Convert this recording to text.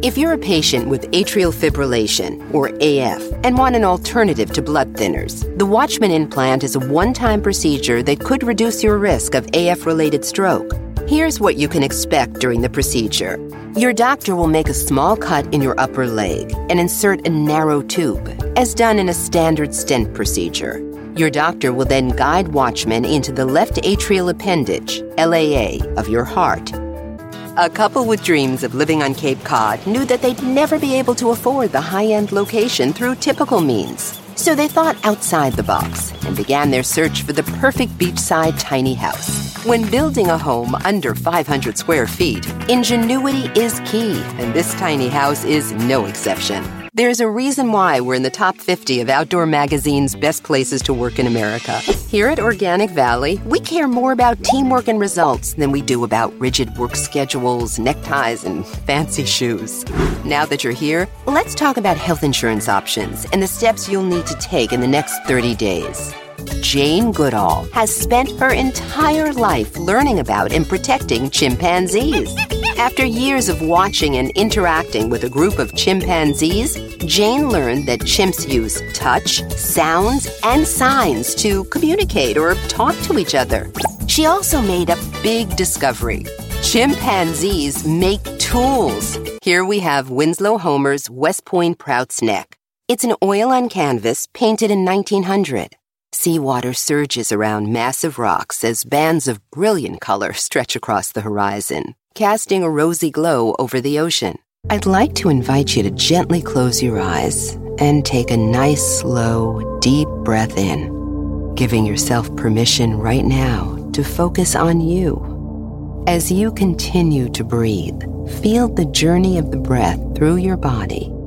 If you're a patient with atrial fibrillation, or AF, and want an alternative to blood thinners, the Watchman implant is a one-time procedure that could reduce your risk of AF-related stroke. Here's what you can expect during the procedure. Your doctor will make a small cut in your upper leg and insert a narrow tube, as done in a standard stent procedure. Your doctor will then guide Watchman into the left atrial appendage, LAA, of your heart. A couple with dreams of living on Cape Cod knew that they'd never be able to afford the high-end location through typical means. So they thought outside the box and began their search for the perfect beachside tiny house. When building a home under 500 square feet, ingenuity is key, and this tiny house is no exception. There's a reason why we're in the top 50 of Outdoor Magazine's best places to work in America. Here at Organic Valley, we care more about teamwork and results than we do about rigid work schedules, neckties, and fancy shoes. Now that you're here, let's talk about health insurance options and the steps you'll need to take in the next 30 days. Jane Goodall has spent her entire life learning about and protecting chimpanzees. After years of watching and interacting with a group of chimpanzees, Jane learned that chimps use touch, sounds, and signs to communicate or talk to each other. She also made a big discovery. Chimpanzees make tools. Here we have Winslow Homer's West Point Prout's neck. It's an oil on canvas painted in 1900. Seawater surges around massive rocks as bands of brilliant color stretch across the horizon, casting a rosy glow over the ocean. I'd like to invite you to gently close your eyes and take a nice, slow, deep breath in, giving yourself permission right now to focus on you. As you continue to breathe, feel the journey of the breath through your body,